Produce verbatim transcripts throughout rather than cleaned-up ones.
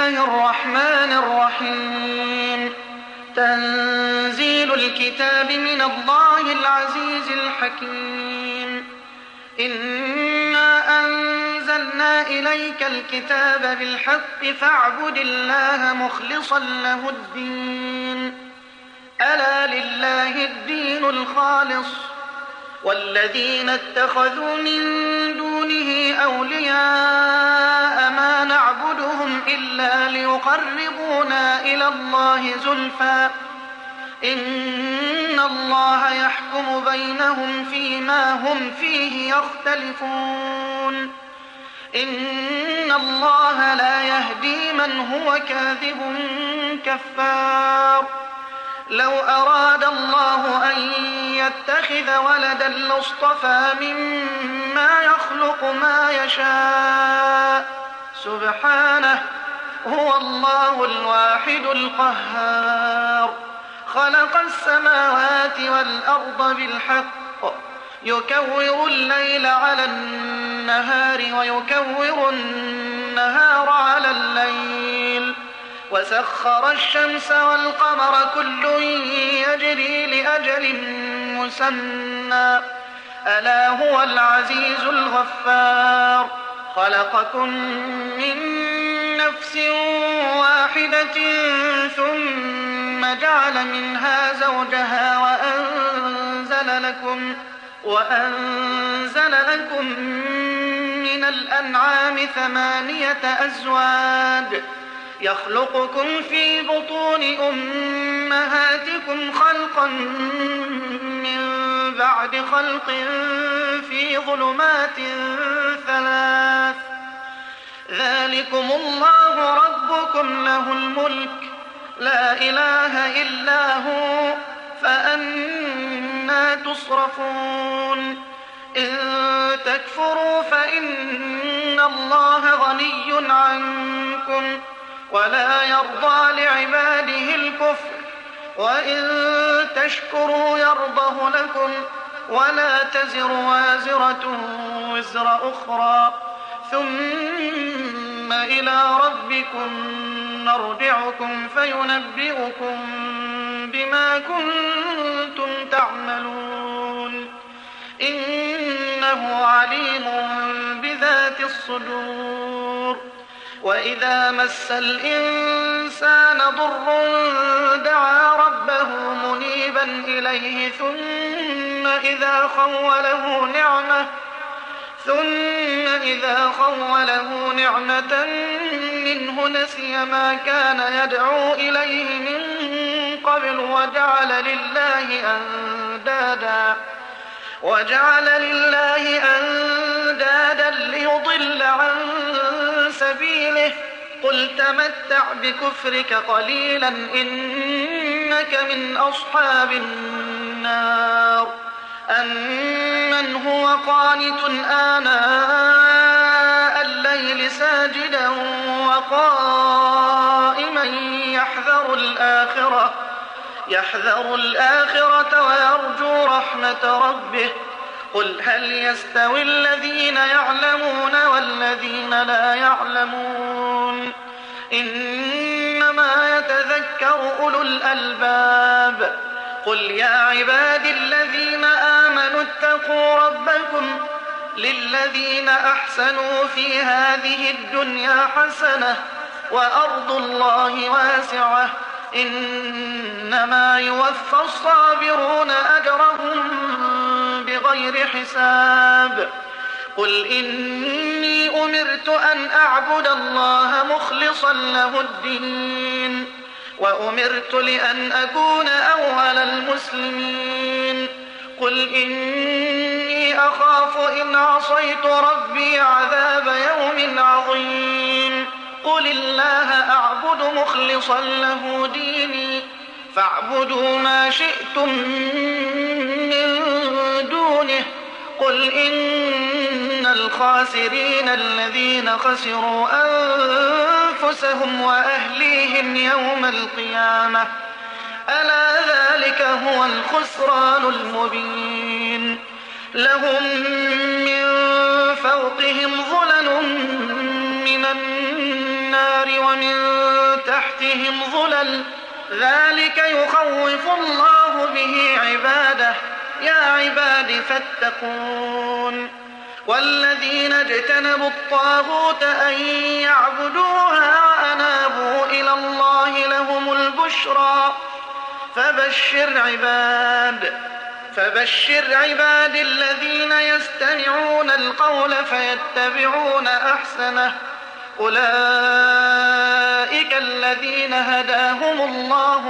الله الرحمن الرحيم. تنزيل الكتاب من الله العزيز الحكيم. إنا أنزلنا إليك الكتاب بالحق فاعبد الله مخلصا له الدين. ألا لله الدين الخالص والذين اتخذوا من دونه أولياء ما نعبدهم إلا ليقربونا إلى الله زلفى إن الله يحكم بينهم فيما هم فيه يختلفون. إن الله لا يهدي من هو كاذب كفار. لو أراد الله أن يتخذ ولدا لاصطفى مما يخلق ما يشاء سبحانه هو الله الواحد القهار. خلق السماوات والأرض بالحق يكور الليل على النهار ويكور النهار على الليل وسخر الشمس والقمر كل يجري لأجل مسمى ألا هو العزيز الغفار. خلقكم من نفس واحدة ثم جعل منها زوجها وأنزل لكم, وأنزل لكم من الأنعام ثمانية أزواج يخلقكم في بطون أمهاتكم خلقا من بعد خلق في ظلمات ثلاث ذلكم الله ربكم له الملك لا إله إلا هو فأنى تصرفون. إن تكفروا فإن الله غني عنكم ولا يرضى لعباده الكفر وإن تشكروا يرضه لكم ولا تزر وازرة وزر أخرى ثم إلى ربكم نرجعكم فينبئكم بما كنتم تعملون. إنه عليم بذات الصدور. وإذا مس الإنسان ضر دعا ربه منيبا إليه ثم إذا خوله نعمة ثم إذا خوله نعمة منه نسي ما كان يدعو إليه من قبل وجعل لله أندادا وجعل لله أندادا ليضل عن سبيله. قل تمتع بكفرك قليلا إنك من أصحاب النار. أمن هو قانت آناء الليل ساجدا وقائما يحذر الآخرة يحذر الآخرة ويرجو رحمة ربه. قل هل يستوي الذين يعلمون والذين لا يعلمون إنما يتذكر أولو الألباب. قل يا عباد الذين آمنوا اتقوا ربكم للذين أحسنوا في هذه الدنيا حسنة وأرض الله واسعة إنما يوفى الصابرون أجرهم بغير حساب. قل إني أمرت أن أعبد الله مخلصا له الدين وأمرت لأن أكون أول المسلمين. قل إني أخاف إن عصيت ربي عذاب يوم عظيم. قل الله أعبد مخلصا له ديني فاعبدوا ما شئتم من دونه. قل إن الخاسرين الذين خسروا أنفسهم وأهليهم يوم القيامة ألا ذلك هو الخسران المبين. لهم من فوقهم ظلل من النار النار ومن تحتهم ظلل ذلك يخوف الله به عباده يا عباد فاتقون والذين اجتنبوا الطاغوت أن يعبدوها وأنابوا إلى الله لهم البشرى فبشر عباد فبشر عباد الذين يستمعون القول فيتبعون أحسنه أولئك الذين هداهم الله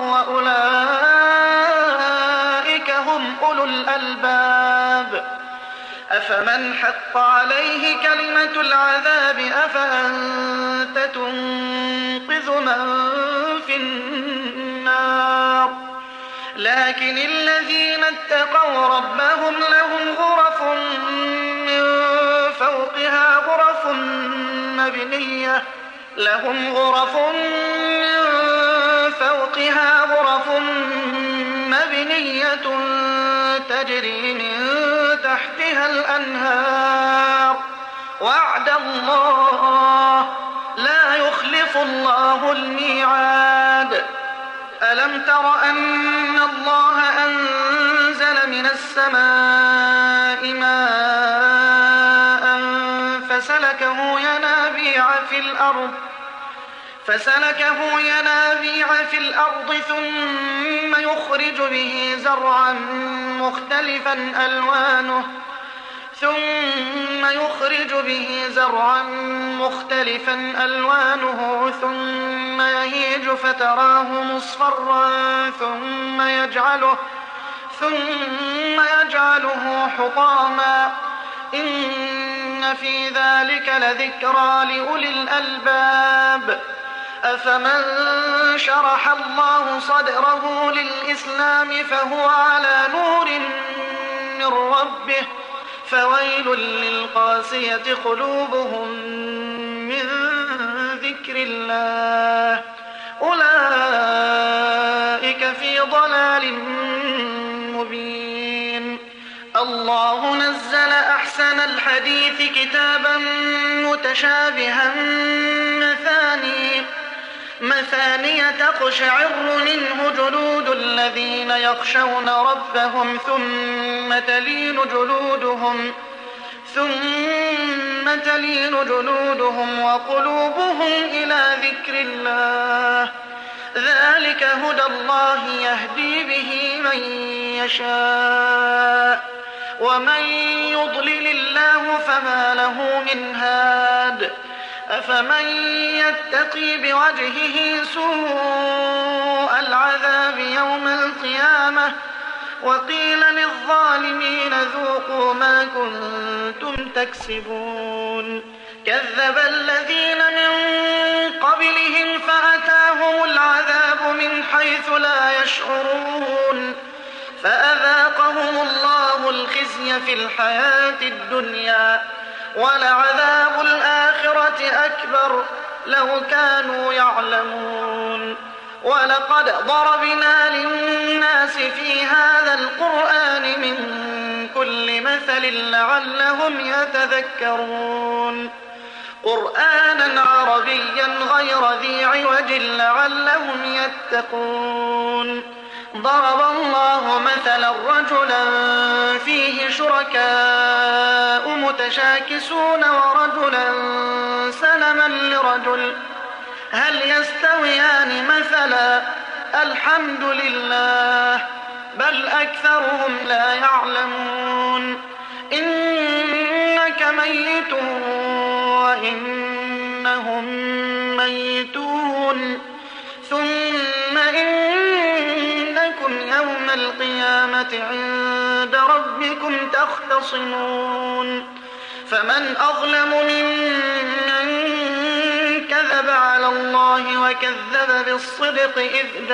وأولئك هم أولو الألباب أفمن حق عليه كلمة العذاب أفأنت تنقذ من في النار لكن الذين اتقوا ربهم لهم غرف من فوقها غرف مبنية لهم غرف من فوقها غرف مبنية تجري من تحتها الأنهار وعد الله لا يخلف الله الميعاد ألم تر أن الله أنزل من السماء ماء فسلكه ينابيع في الأرض فسلكه ينابيع في الأرض ثم يخرج به زرعا مختلفا ألوانه ثم يخرج به زرعا مختلفا ألوانه ثم يهيج فتراه مصفرا ثم يجعله ثم يجعله حطاما إن في ذلك لذكرى لأولي الألباب أفمن شرح الله صدره للإسلام فهو على نور من ربه فويل للقاسية قلوبهم من ذكر الله أولئك في ضلال مبين الله نزل أحسن الحديث كتابا متشابها مثاني مثانية تقشعر منه جلود الذين يخشون ربهم ثم تلين جلودهم ثم تلين جلودهم وقلوبهم إلى ذكر الله ذلك هدى الله يهدي به من يشاء ومن يضلل الله فما له من هاد أفمن يتقي بوجهه سوء العذاب يوم القيامة وقيل للظالمين ذوقوا ما كنتم تكسبون كذب الذين من قبلهم فأتاهم العذاب من حيث لا يشعرون فأذاقهم الله الخزي في الحياة الدنيا ولعذاب الآخرة أكبر لو كانوا يعلمون ولقد ضربنا للناس في هذا القرآن من كل مثل لعلهم يتذكرون قرآنا عربيا غير ذي عوج لعلهم يتقون ضرب الله مثلا رجلا فيه شركاء متشاكسون ورجلا سلما لرجل هل يستويان مثلا الحمد لله بل أكثرهم لا يعلمون إنك ميت وإنهم ميتون ثم إنكم يوم القيامة عند ربكم تختصمون فمن أظلم ممن كذب على الله وكذب بالصدق إذ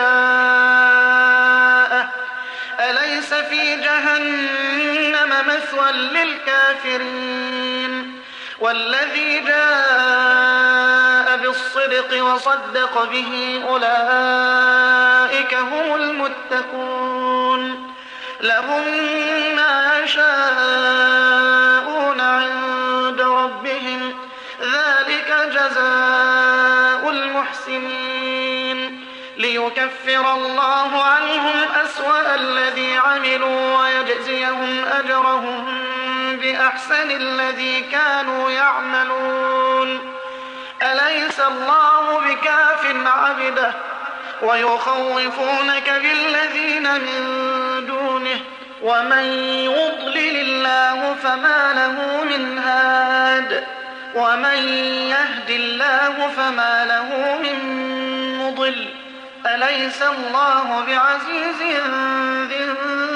جاءه أليس في جهنم مثوى للكافرين والذي جاء بالصدق وصدق به أولئك هم المتقون لهم ما يشاءون عند ربهم ذلك جزاء المحسنين ليكفر الله عنهم أسوأ الذي عملوا ويجزيهم أجرهم بأحسن الذي كانوا يعملون. أليس الله بكاف عبده ويخوفونك بالذين من دونه ومن يضلل الله فما له من هاد ومن يهد الله فما له من مضل. أليس الله بعزيز ذي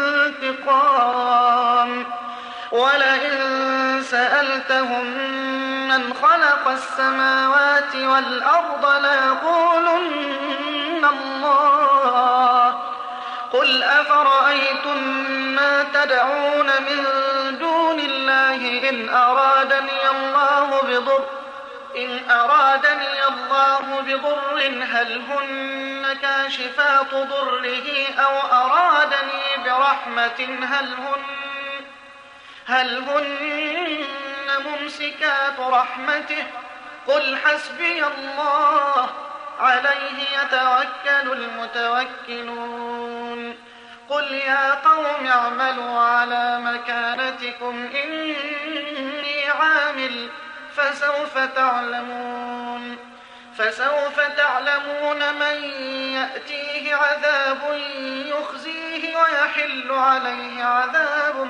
انتقام. ولئن سألتهم من خلق السماوات والأرض ليقولن الله. قل أفرأيتم ما تدعون من دون الله إن أرادني الله بضر إن أرادني الله بضر هل هن كاشفات ضره أو أرادني برحمة هل هن هل هن ممسكات رحمته. قل حسبي الله عليه يتوكل المتوكلون. قل يا قوم اعملوا على مكانتكم إني عامل فسوف تعلمون فسوف تعلمون من يأتيه عذاب يخزيه ويحل عليه عذاب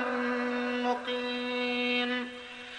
مقيم.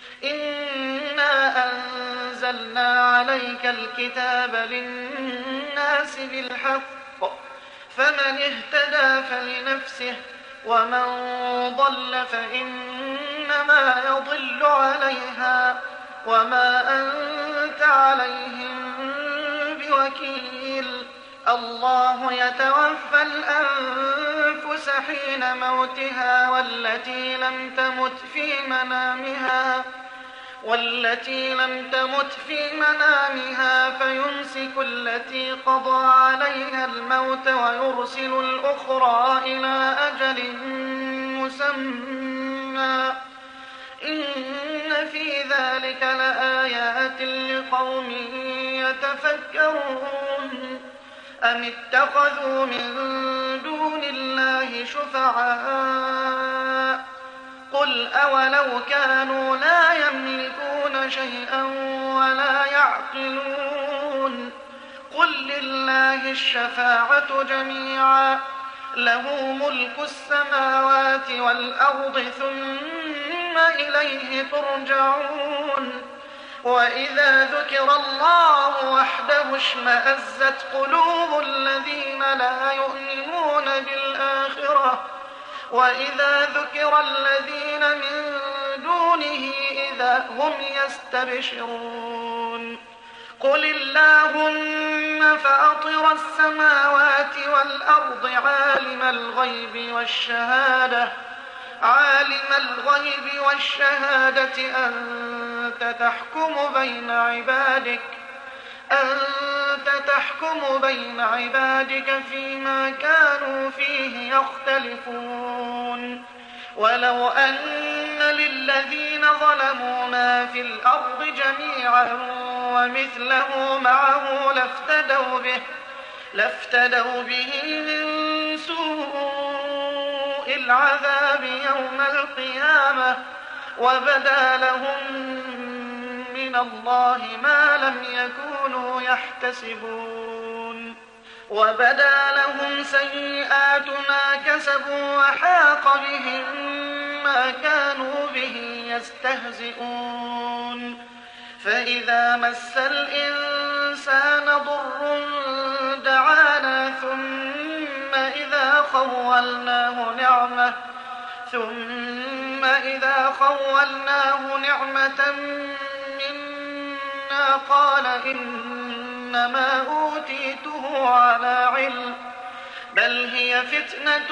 إنا أنزلنا عليك الكتاب للناس بالحق فمن اهتدى فلنفسه ومن ضل فإنما يضل عليها وما أنت عليهم بوكيل. الله يتوفى الأنفس حين موتها والتي لم تمت في منامها والتي لم تمت في منامها فيمسك التي قضى عليها الموت ويرسل الأخرى إلى أجل مسمى. إن في ذلك لآيات لقوم يتفكرون. أم اتخذوا من دون الله شفعاء قل أولو كانوا لا يملكون شيئا ولا يعقلون. قل لله الشفاعة جميعا له ملك السماوات والأرض ثم إليه ترجعون. وإذا ذكر الله وحده اشمأزت قلوب الذين لا يؤمنون بالآخرة وإذا ذكر الذين من دونه إذا هم يستبشرون. قل اللهم فاطر السماوات والأرض عالم الغيب والشهادة عالم الغيب والشهادة أنت تحكم بين عبادك أنت تحكم بين عبادك فيما كانوا فيه يختلفون. ولو أن للذين ظلموا ما في الأرض جميعا ومثله معه لافتدوا به لافتدوا به من سوء العذاب يوم القيامة وبدا لهم من الله ما لم يكونوا يحتسبون. وبدا لهم سيئات ما كسبوا وحاق بهم ما كانوا به يستهزئون. فإذا مس الإنسان ضر دعانا ثم إذا خولناه نعمة ثم إذا خولناه نعمة منا قال إنما أوتيته على علم بل هي فتنة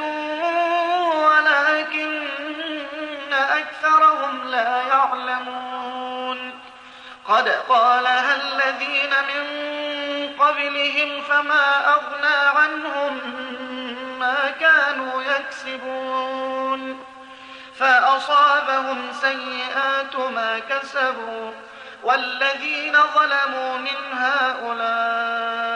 ولكن أكثرهم لا يعلمون. قد قالها الذين من قبلهم فما أغنى عنهم ما كانوا يكسبون فأصابهم سيئات ما كسبوا والذين ظلموا من هؤلاء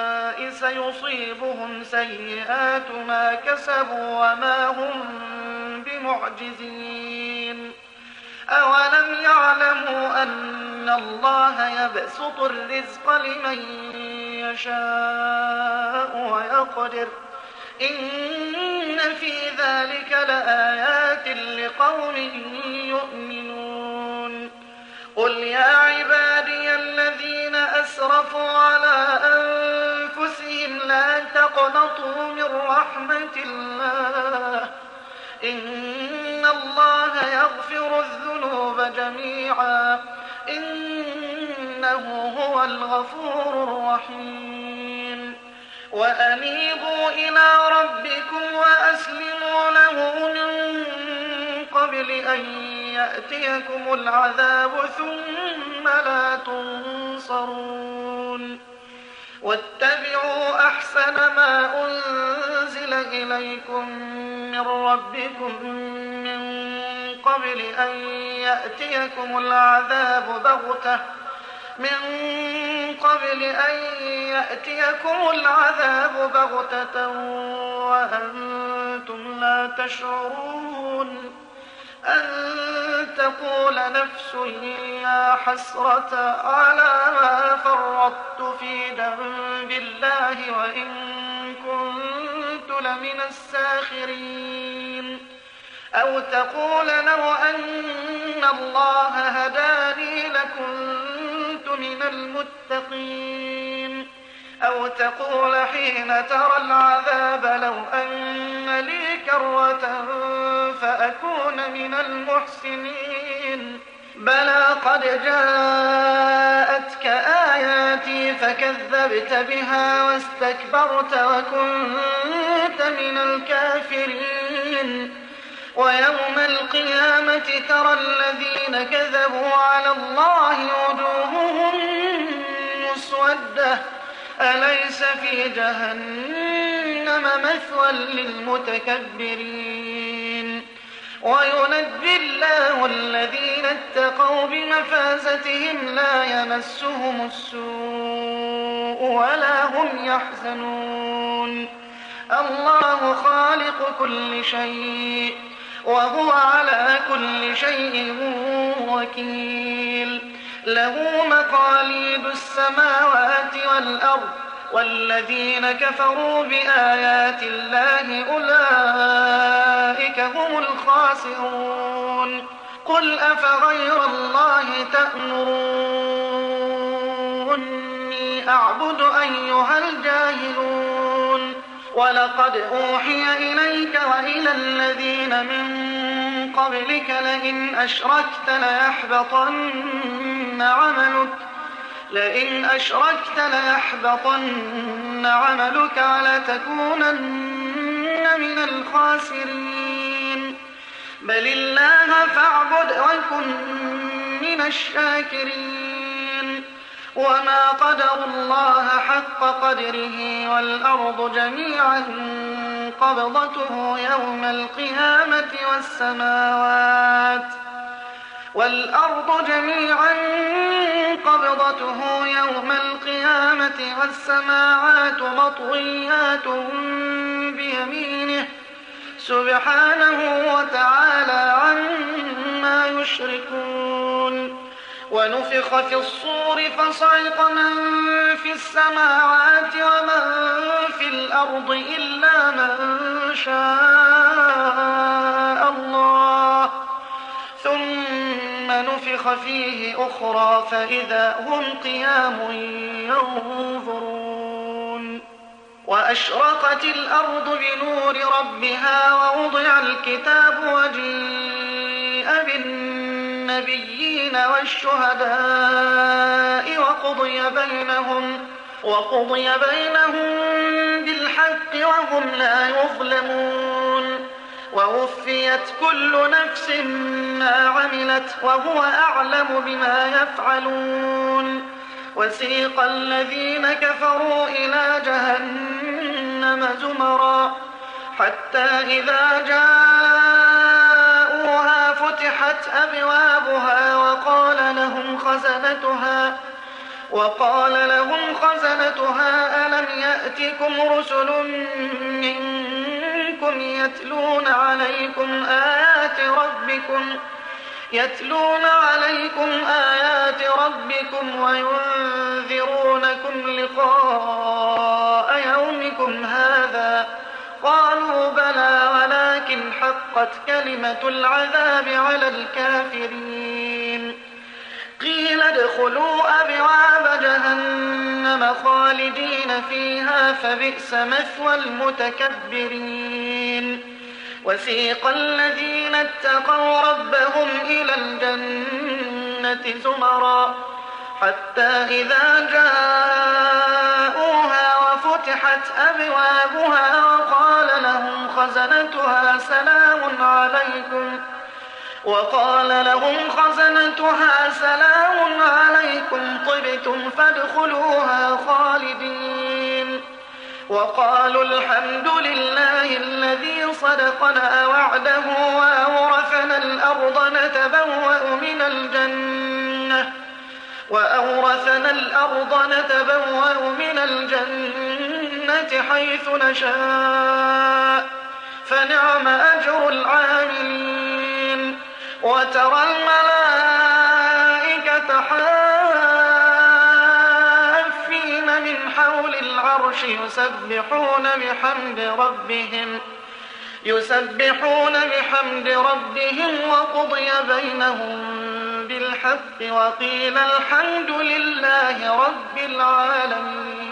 سيصيبهم سيئات ما كسبوا وما هم بمعجزين. أولم يعلموا أن الله يبسط الرزق لمن يشاء ويقدر إن في ذلك لآيات لقوم يؤمنون. قل يا عبادي الذين أسرفوا على أنفسهم لا تقنطوا من رحمة الله إن الله يغفر الذنوب جميعا إنه هو الغفور الرحيم. وأنيبوا إلى ربكم وأسلموا له من قبل أن يأتيكم العذاب ثم لا تنصرون. واتبعوا أحسن ما أنزل إليكم من ربكم من قبل أن يأتيكم العذاب بغتة من قبل أن يأتيكم العذاب بغتة وأنتم لا تشعرون أن تقول نفس يا حسرة على ما فرطت في جنب الله وإن كنت لمن الساخرين أو تقول لو أن الله هداني لكنت من المتقين أو تقول حين ترى العذاب لو أن لي كرة فأكون من المحسنين. بلى قد جاءتك آياتي فكذبت بها واستكبرت وكنت من الكافرين. ويوم القيامة ترى الذين كذبوا على الله وجوههم مسودة أليس في جهنم مثوى للمتكبرين. وينجي الله الذين اتقوا بمفازتهم لا يمسهم السوء ولا هم يحزنون. الله خالق كل شيء وهو على كل شيء وكيل. له مقاليد السماوات والأرض والذين كفروا بآيات الله أولئك هم الخاسرون. قل أفغير الله تأمروني أعبد أيها الجاهلون. ولقد أوحي إليك وإلى الذين من قبلك لئن أشركت ليحبطن عملك لئن أشركت ليحبطن عملك ولتكونن من الخاسرين. بل الله فاعبد وكن من الشاكرين. وما قدروا الله حق قدره والأرض جميعا قبضته يوم القيامة والسماوات والأرض جميعا قبضته يوم القيامة والسماوات مطويات بيمينه سبحانه وتعالى عما يشركون. ونفخ في الصور فصعق من في السماوات ومن في الأرض إلا من شاء الله ثم نفخ فيه أخرى فإذا هم قيام ينظرون. وأشرقت الأرض بنور ربها ووضع الكتاب وجيء بالنبيين والشهداء وقضي بينهم وقضي بينهم بالحق وهم لا يظلمون. ووفيت كل نفس ما عملت وهو أعلم بما يفعلون. وسيق الذين كفروا إلى جهنم زمرا حتى إذا جاءوها فتحت أبوابها وقال لهم خزنتها وقال لهم خزنتها ألم يأتكم يأتكم رسل منكم يتلون عليكم آيات ربكم يتلون عليكم آيات ربكم وينذرونكم لقاء يومكم هذا قالوا بلى ولكن حقت كلمة العذاب على الكافرين قيل ادخلوا أبواب جهنم خالدين فيها فبئس مثوى المتكبرين وسيق الذين اتقوا ربهم إلى الجنة زمرا حتى إذا جاءوها وفتحت أبوابها وقال لهم خزنتها سلام عليكم وقال لهم خزنتها سلام عليكم طبتم فادخلوها خالدين وقالوا الحمد لله الذي صدقنا وعده وأورثنا الأرض نتبوأ من الجنة وأورثنا الأرض نتبوأ من الجنة حيث نشاء فنعم أجر العاملين وترى الملائكة حافين من حول العرش يسبحون بحمد ربهم يسبحون بحمد ربهم وقضي بينهم بالحق وقيل الحمد لله رب العالمين.